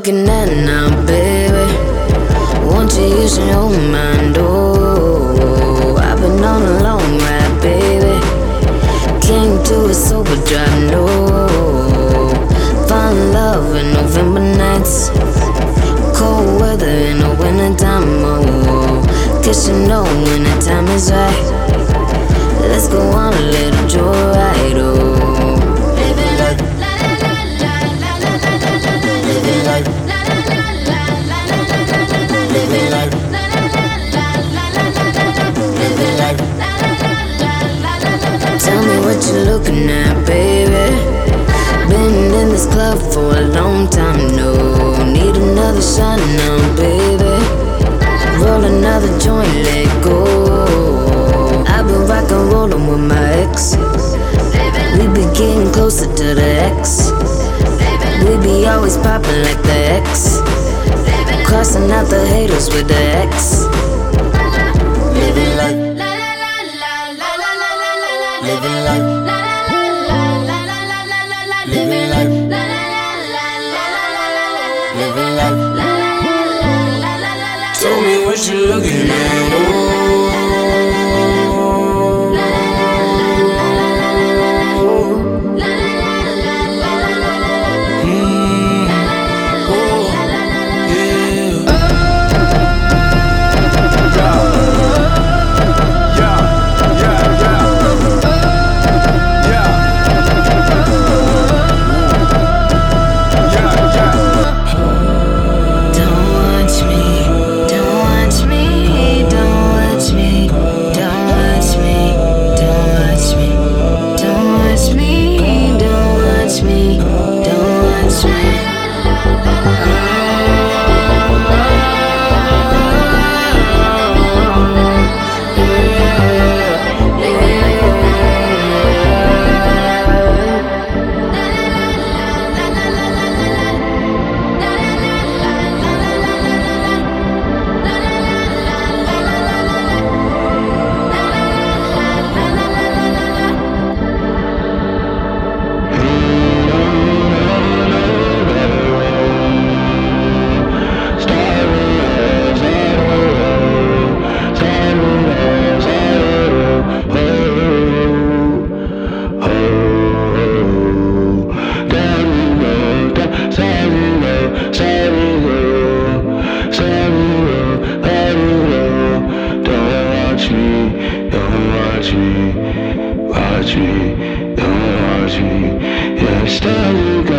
looking at now, baby? Won't you use your own mind? Oh, I've been on a long ride, baby. Can't do it sober drive, no. Found love in November nights, cold weather in the winter time, oh. Guess you know when the time is right. Let's go on a little joyride, oh. Living life, la la la la la la la la la. Living life, la la la la la la la la la. Living life, la la la la la la la la. Living life, la la la la la la la. Tell me what you're looking at, baby. Been in this club for a long time, no. Need another shot now, baby. Roll another joint, let go. I've been rock and rollin' with my ex. We be getting closer to the X. We be always poppin' like the X. Crossing out the haters with the X. Living life, la la la la la la la la la. Living life, la la la la la la la la la. Living life, la la la la la la la la. Living life, la la la la la la la. Tell me what you looking at, oh. Watch me, don't watch me. Yeah, stay.